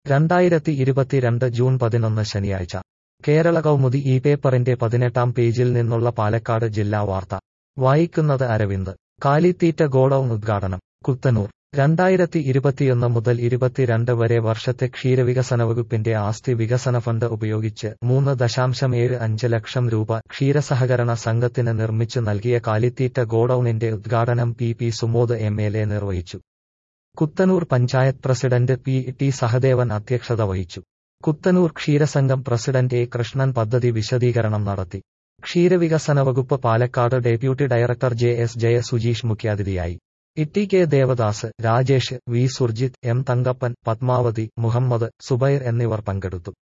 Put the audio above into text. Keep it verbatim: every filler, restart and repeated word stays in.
രണ്ടായിരത്തി ഇരുപത്തിരണ്ട് ജൂൺ പതിനൊന്ന് ശനിയാഴ്ച കേരള കൗമുദി ഈ പേപ്പറിന്റെ പതിനെട്ടാം പേജിൽ നിന്നുള്ള പാലക്കാട് ജില്ലാ വാർത്ത വായിക്കുന്നത് അരവിന്ദ്. കാലിത്തീറ്റ ഗോഡൌൺ ഉദ്ഘാടനം കുത്തനൂർ. രണ്ടായിരത്തി ഇരുപത്തിയൊന്ന് മുതൽ ഇരുപത്തിരണ്ട് വരെ വർഷത്തെ ക്ഷീരവികസന വകുപ്പിന്റെ ആസ്തി വികസന ഫണ്ട് ഉപയോഗിച്ച് മൂന്ന് ദശാംശം ഏഴ് അഞ്ച് ലക്ഷം രൂപ ക്ഷീരസഹകരണ സംഘത്തിന് നിർമ്മിച്ചു നൽകിയ കാലിത്തീറ്റ ഗോഡൌണിന്റെ ഉദ്ഘാടനം P P Sumod M L A നിർവഹിച്ചു. Kuthanur panchayat president P T Sahadevan അധ്യക്ഷത വഹിച്ചു. കുത്തനൂർ ക്ഷീരസംഘം പ്രസിഡന്റ് എ കൃഷ്ണൻ പദ്ധതി വിശദീകരണം നടത്തി. ക്ഷീരവികസന വകുപ്പ് Palakkad deputy director J S Jaya Sujeesh മുഖ്യാതിഥിയായി. E K Devadas, Rajesh, V Surjith, M Thankappan, Padmavathi, Muhammad, Zubair എന്നിവർ പങ്കെടുത്തു.